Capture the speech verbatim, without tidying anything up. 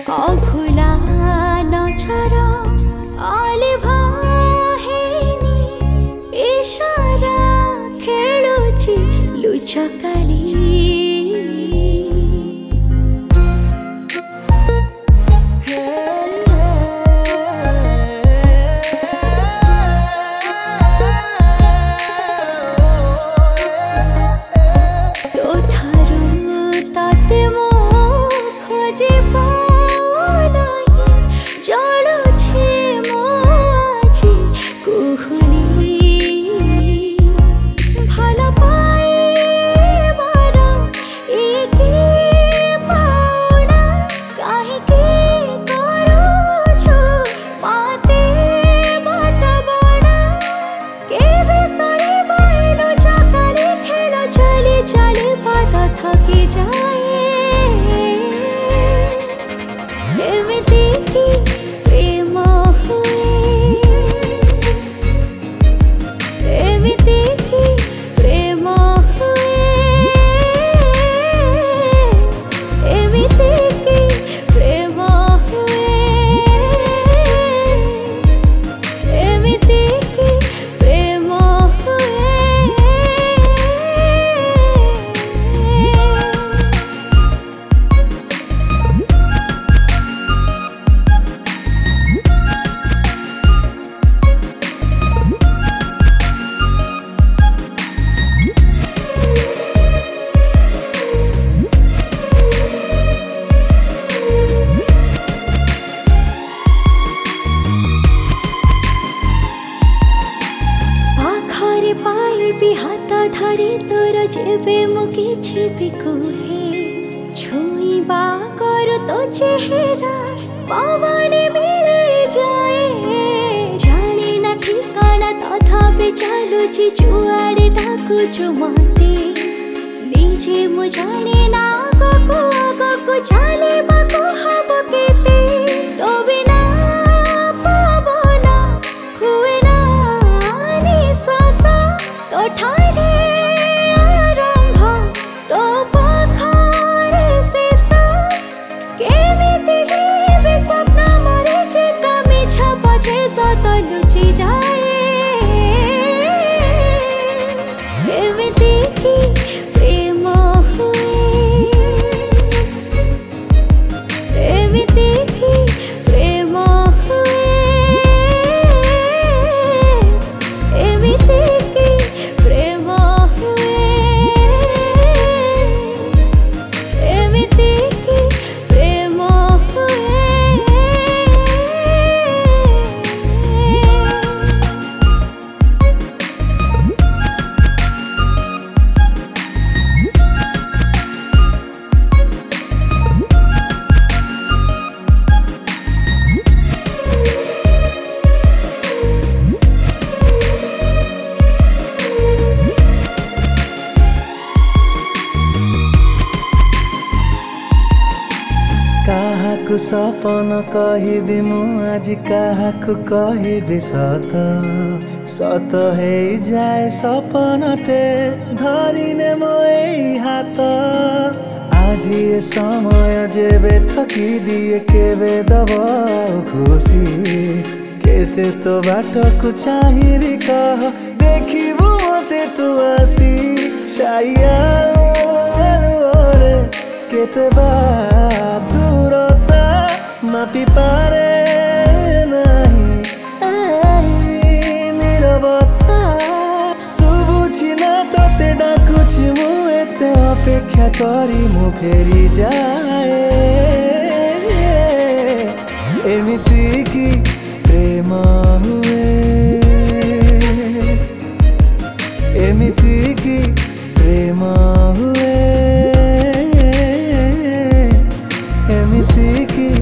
अभुला नजर आलिभा हेनी इशारा खेलुची लुचकाली थकी जाए एमिति की प्रेम हुए एमिति की प्रेम हुए एमिति की प्रेम हुए एमिति की प्रेम हुए पाइबी हाथ धरी तोर जेबे मु किछि भी कुहे छुईबा कर तो चेहरा पवने मिले जाए जाने न ठिकाना तथापि चलुची जुआड़े डाकुछु मते निजे मु जाने ना आगको आगको चलिबाको हब केते तो बिना पवन हुए ना निश्वास तो ठारे आरंभ तो पाखरे शेष केमिति जीवे स्वप्न मरे चिता मिछ पछे सत लुचि जाए एमिति की प्रेम हुए एमिति की प्रेम हुए एमिति की प्रेम हुए एमिति की प्रेम हुए काहाकु सपन कहिबी मु आज काहाकु कहिबी सत सत हे जाए सपनटे धरिने मो एई हाथ आज ये समय जेबे ठकी दिए केबे दब खुशी केते तो बाटकु चाहिबी कह देखिबु मते तू आसी छाइया रे केते बा दूरता मापी पारे नहीं नीरवता सुबुझी ना तोते डाकुछि मु एते अपेक्षा करी मु फेरी जाए एमिति की प्रेम हुए एमिति की प्रेम हुए एमिति की